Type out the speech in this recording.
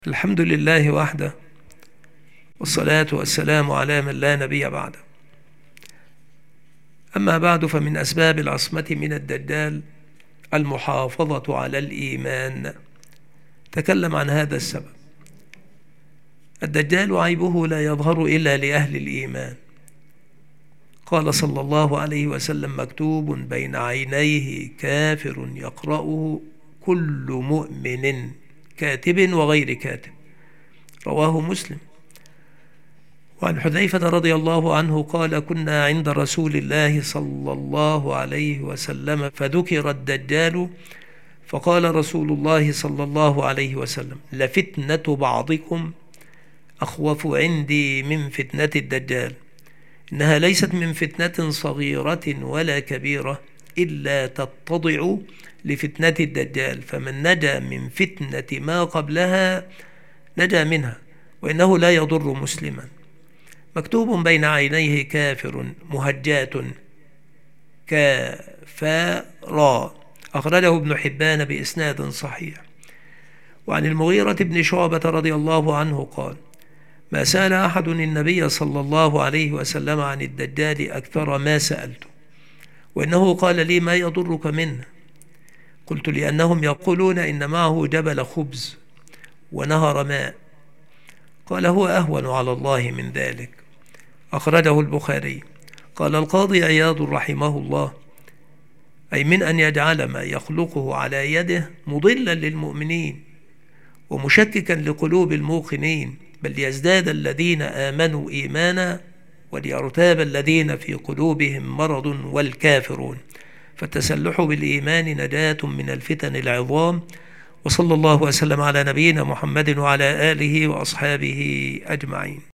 الحمد لله وحده، والصلاة والسلام على من لا نبي بعده. أما بعد، فمن أسباب العصمة من الدجال المحافظة على الإيمان. تكلم عن هذا السبب. الدجال عيبه لا يظهر إلا لأهل الإيمان. قال صلى الله عليه وسلم: مكتوب بين عينيه كافر يقرأه كل مؤمن، كاتب وغير كاتب. رواه مسلم. وعن حذيفة رضي الله عنه قال: كنا عند رسول الله صلى الله عليه وسلم فذكر الدجال، فقال رسول الله صلى الله عليه وسلم: لفتنة بعضكم أخوف عندي من فتنة الدجال، إنها ليست من فتنة صغيرة ولا كبيرة إلا تتضع لفتنة الدجال، فمن نجا من فتنة ما قبلها نجا منها، وإنه لا يضر مسلما. مكتوب بين عينيه كافر مهجات كافرا. أخرجه ابن حبان بإسناد صحيح. وعن المغيرة بن شعبة رضي الله عنه قال: ما سأل أحد النبي صلى الله عليه وسلم عن الدجال أكثر ما سألته، وإنه قال لي: ما يضرك منه؟ قلت: لأنهم يقولون إن معه جبل خبز ونهر ماء. قال: هو أهون على الله من ذلك. أخرجه البخاري. قال القاضي عياض رحمه الله: أي من أن يجعل ما يخلقه على يده مضلا للمؤمنين ومشككا لقلوب الموقنين، بل يزداد الذين آمنوا إيمانا وليرتاب الذين في قلوبهم مرض والكافرون. فالتسلح بالإيمان نجاة من الفتن العظام. وصلى الله وسلم على نبينا محمد وعلى آله وأصحابه أجمعين.